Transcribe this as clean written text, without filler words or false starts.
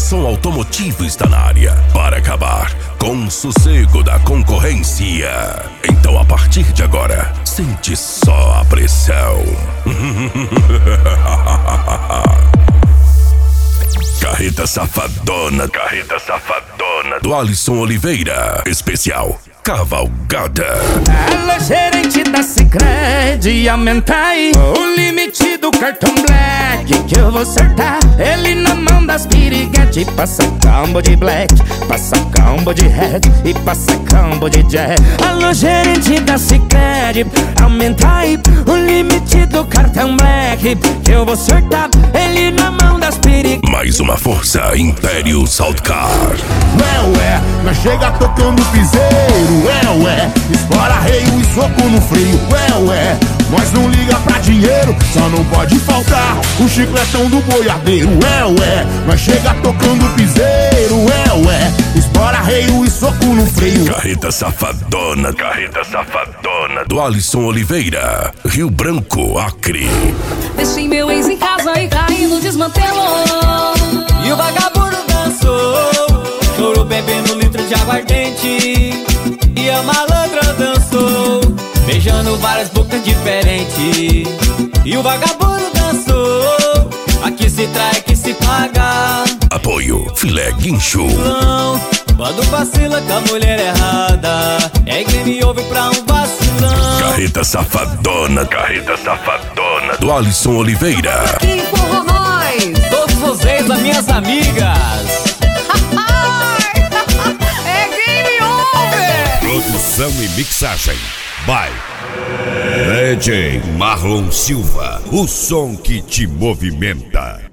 som automotivo está na área para acabar com o sossego da concorrência. Então, a partir de agora, sente só a pressão. Carreta Safadona do Alisson Oliveira. Especial Cavalgada. Alô, gerente da Sicredi, aumenta aí o limite do cartão Black, que eu vou acertar ele na mão das piriguete. Passa combo de Black, passa combo de Red e passa combo de Jack. Alô, gerente da Sicredi, aumenta aí o limite do cartão Black, que eu vou acertar ele na mão das piriguete. Mais uma força, Império Saltcar. Ué, nós chega tocando piseiro. Ué, explora reio e soco no freio. Ué, nós não liga pra dinheiro, só não pode faltar o chicletão do boiadeiro. Ué, nós chega tocando piseiro. Ué, explora reio e soco no freio. Carreta Safadona do Alisson Oliveira, Rio Branco, Acre. Deixei meu ex em casa e caindo desmantelou. E o vagabundo dançou, chorou bebendo litro de aguardente. E a malandra dançou, beijando várias bocas diferentes. E o vagabundo dançou, aqui se trai, aqui se paga. Apoio Filé Guincho. Não, quando vacila com a mulher errada, é que me ouve pra um vacilão. Carreta Safadona do Alisson Oliveira. Que empurra nós! Todos os ex das minhas amigas. É game over! Produção e mixagem by DJ Marlon Silva, o som que te movimenta.